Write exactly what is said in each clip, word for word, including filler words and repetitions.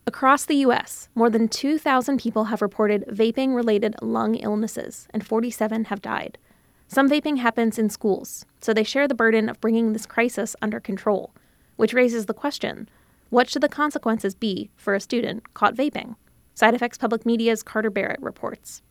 Across the U S, more than two thousand people have reported vaping-related lung illnesses, and forty-seven have died. Some vaping happens in schools, so they share the burden of bringing this crisis under control, which raises the question, what should the consequences be for a student caught vaping? SideFX Public Media's Carter Barrett reports.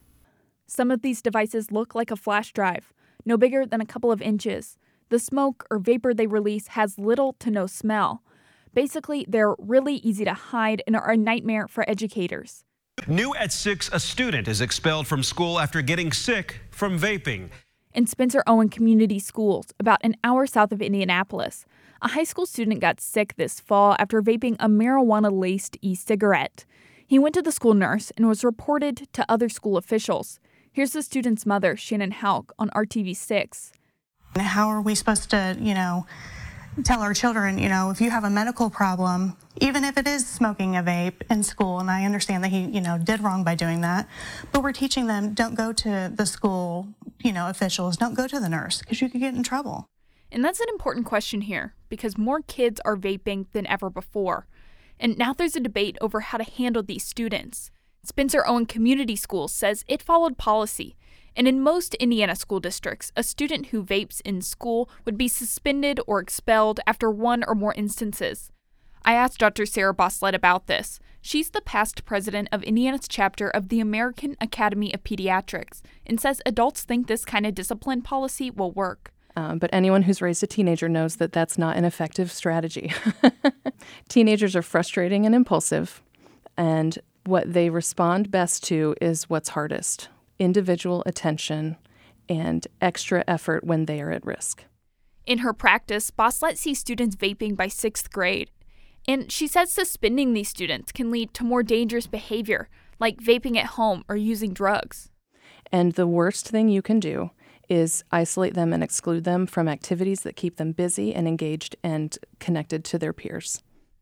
Some of these devices look like a flash drive, no bigger than a couple of inches. The smoke or vapor they release has little to no smell. Basically, they're really easy to hide and are a nightmare for educators. New at six, a student is expelled from school after getting sick from vaping. In Spencer Owen Community Schools, about an hour south of Indianapolis, a high school student got sick this fall after vaping a marijuana-laced e-cigarette. He went to the school nurse and was reported to other school officials. Here's the student's mother, Shannon Hauk, on R T V six. How are we supposed to, you know, tell our children, you know, if you have a medical problem, even if it is smoking a vape in school, and I understand that he, you know, did wrong by doing that, but we're teaching them, don't go to the school, you know, officials, don't go to the nurse, because you could get in trouble. And that's an important question here, because more kids are vaping than ever before. And now there's a debate over how to handle these students. Spencer Owen Community Schools says it followed policy. And in most Indiana school districts, a student who vapes in school would be suspended or expelled after one or more instances. I asked Doctor Sarah Boslett about this. She's the past president of Indiana's chapter of the American Academy of Pediatrics and says adults think this kind of discipline policy will work. Um, but anyone who's raised a teenager knows that that's not an effective strategy. Teenagers are frustrating and impulsive, and what they respond best to is what's hardest: individual attention and extra effort when they are at risk. In her practice, Boslett sees students vaping by sixth grade. And she says suspending these students can lead to more dangerous behavior, like vaping at home or using drugs. And the worst thing you can do is isolate them and exclude them from activities that keep them busy and engaged and connected to their peers.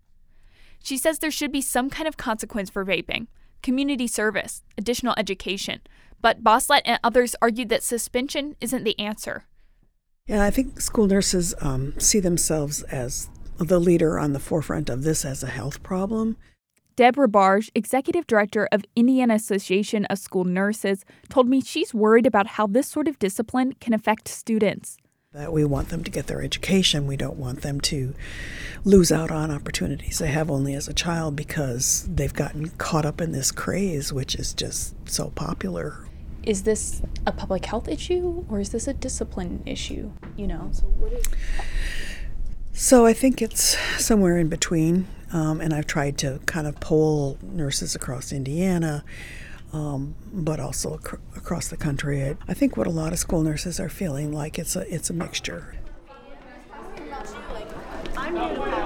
She says there should be some kind of consequence for vaping, community service, additional education. But Boslett and others argued that suspension isn't the answer. Yeah, I think school nurses um, see themselves as the leader on the forefront of this as a health problem. Deb Rabarge, executive director of Indiana Association of School Nurses, told me she's worried about how this sort of discipline can affect students. That we want them to get their education. We don't want them to lose out on opportunities they have only as a child because they've gotten caught up in this craze, which is just so popular. Is this a public health issue or is this a discipline issue? You know, so what is... So I think it's somewhere in between, um, and I've tried to kind of poll nurses across Indiana, um, but also ac- across the country. I think what a lot of school nurses are feeling like it's a it's a mixture. I'm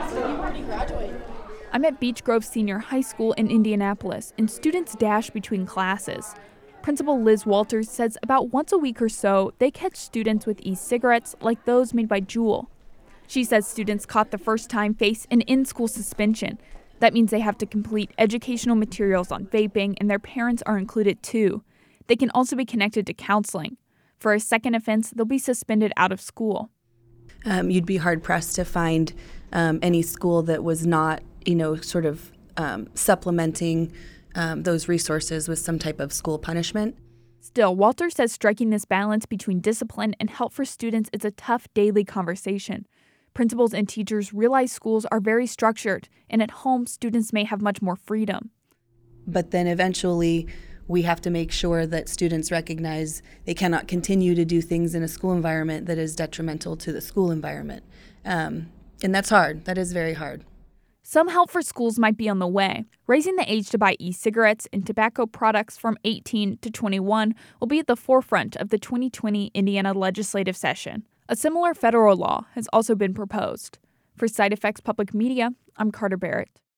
at Beech Grove Senior High School in Indianapolis, and students dash between classes. Principal Liz Walters says about once a week or so, they catch students with e-cigarettes like those made by Juul. She says students caught the first time face an in-school suspension. That means they have to complete educational materials on vaping, and their parents are included too. They can also be connected to counseling. For a second offense, they'll be suspended out of school. Um, you'd be hard-pressed to find um, any school that was not, you know, sort of um, supplementing um, those resources with some type of school punishment. Still, Walter says striking this balance between discipline and help for students is a tough daily conversation. Principals and teachers realize schools are very structured, and at home, students may have much more freedom. But then eventually, we have to make sure that students recognize they cannot continue to do things in a school environment that is detrimental to the school environment. Um, and that's hard. That is very hard. Some help for schools might be on the way. Raising the age to buy e-cigarettes and tobacco products from eighteen to twenty-one will be at the forefront of the twenty twenty Indiana legislative session. A similar federal law has also been proposed. For SideFX Public Media, I'm Carter Barrett.